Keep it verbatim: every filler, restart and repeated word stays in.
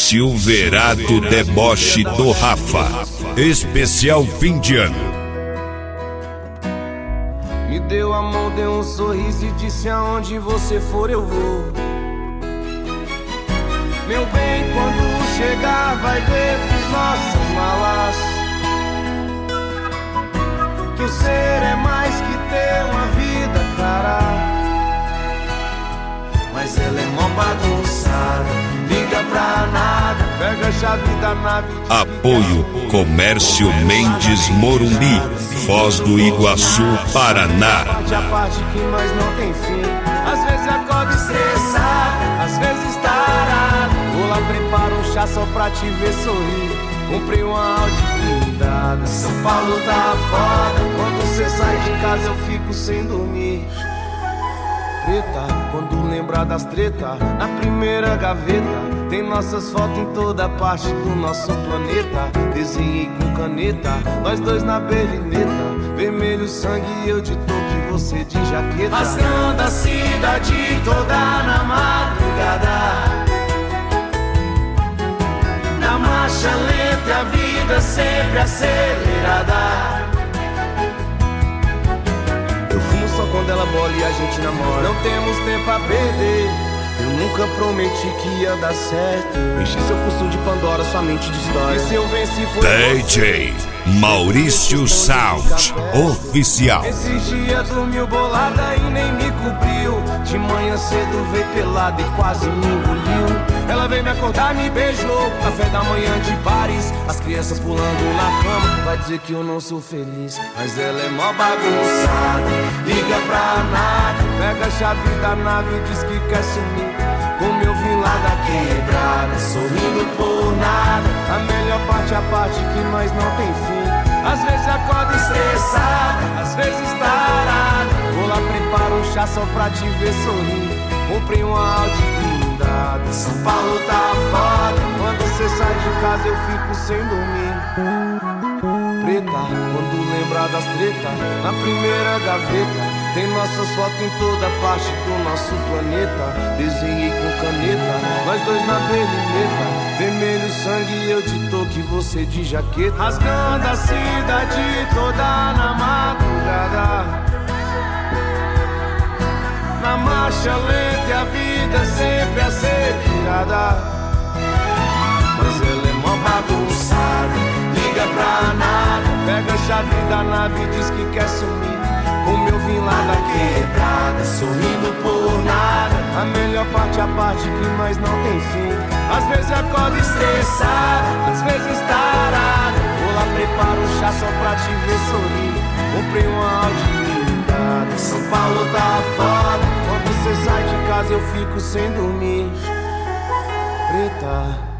Silverado Deboche do Rafa. Especial fim de ano. Me deu a mão, deu um sorriso e disse: aonde você for eu vou. Meu bem, quando chegar vai ver, fiz nossas malas. Que o ser é mais que ter uma vida, cara. Mas ela é mó bagunçada, liga pra nada, pega a chave da nave. Apoio Comércio Mendes Morumbi, Foz do Iguaçu, Paraná. Parte a parte que nós não tem fim. Às vezes acordo estressado, às vezes tarado. Vou lá, preparo um chá só pra te ver sorrir. Comprei uma Audi blindada. São Paulo tá foda, quando você sai de casa eu fico sem dormir. Preta, quando lembrar das tretas, na primeira gaveta tem nossas fotos em toda parte do nosso planeta. Desenhei com caneta, nós dois na belineta. Vermelho sangue e eu de touca e você de jaqueta. Rasgando a cidade toda na madrugada. Na marcha lenta e a vida sempre acelerada. Eu fumo só quando ela bola e a gente namora. Não temos tempo a perder. Eu nunca prometi que ia dar certo. Enchi seu pulso de Pandora, sua mente de história. E se eu venci foi D J Maurício Sound Oficial. Esses dias dormiu bolada e nem me cobriu. De manhã cedo veio pelada e quase me engoliu. Ela veio me acordar, me beijou. Café da manhã de bares, as crianças pulando na cama. Vai dizer que eu não sou feliz, mas ela é mó bagunçada. Liga pra nada, pega a chave da nave e diz que quer sumir. Como eu vim lá da quebrada, sorrindo por nada. A melhor parte é a parte que nós não tem fim. Às vezes acordo estressado, às vezes tarado. Vou lá, preparo um chá só pra te ver sorrir. Comprei uma Audi blindada. São Paulo tá foda, quando você sai de casa eu fico sem dormir. Preta, quando lembrar das tretas, na primeira gaveta tem nossas fotos em toda parte do nosso planeta. Desenhei com caneta, nós dois na belineta. Vermelho sangue e eu de touca e você de jaqueta. Rasgando a cidade toda na madrugada. Na marcha lenta e a vida sempre acelerada. Mas ela é mó bagunçada, liga pra nada, pega a chave da nave e diz que quer sumir. Como eu vim lá da quebrada, sorrindo por nada. A melhor parte é a parte que nós não tem fim. Às vezes acordo estressado, às vezes tarado. Vou lá, preparo um chá só pra te ver sorrir. Comprei uma Audi blindada. São Paulo tá foda, quando você sai de casa eu fico sem dormir. Preta.